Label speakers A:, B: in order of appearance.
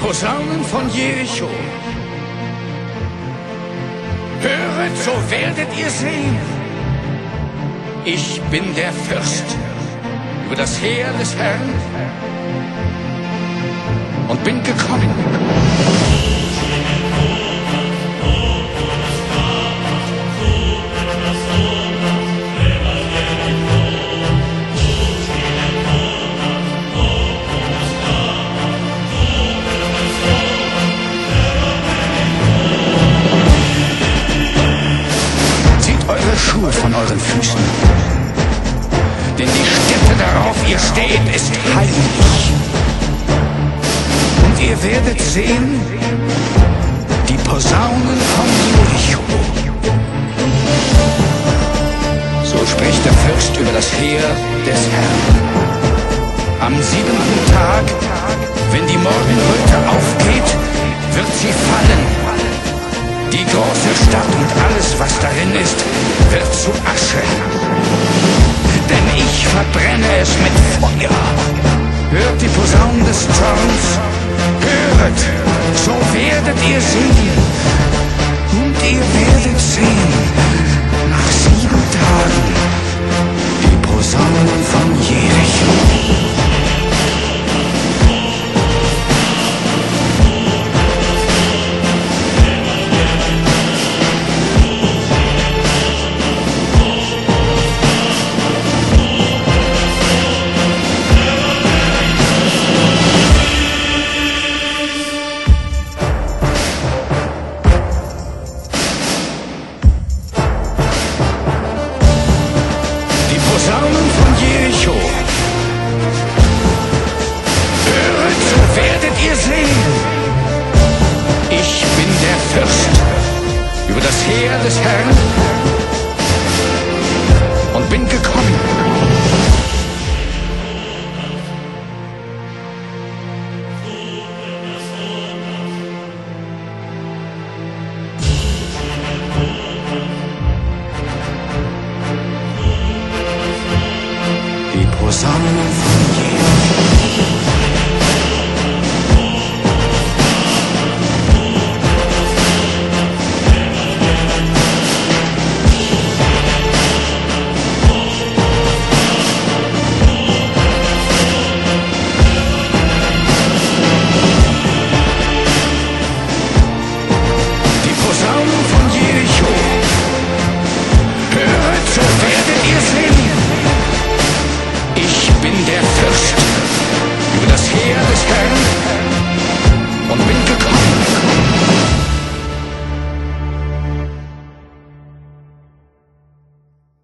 A: Posaunen von Jericho. Höret, so werdet ihr sehen. Ich bin der Fürst über das Heer des Herrn und bin gekommen. Schuhe von euren Füßen. Denn die Stätte, darauf ihr steht, ist heilig. Und ihr werdet sehen, die Posaunen von Jericho. So spricht der Fürst über das Heer des Herrn. Am 7. Tag, wenn die Morgenröte aufgeht, wird sie fallen. Die große Stadt und alles, was darin ist, wird zu Asche. Denn ich verbrenne es mit Feuer. Hört die Posaunen des Zorns, höret, so werdet ihr sehen. Und ihr werdet sehen, nach 7 Tagen, die Posaunen von Jericho. Posaunen von Jericho. Höret, so werdet ihr sehen. Ich bin der Fürst über das Heer des Herrn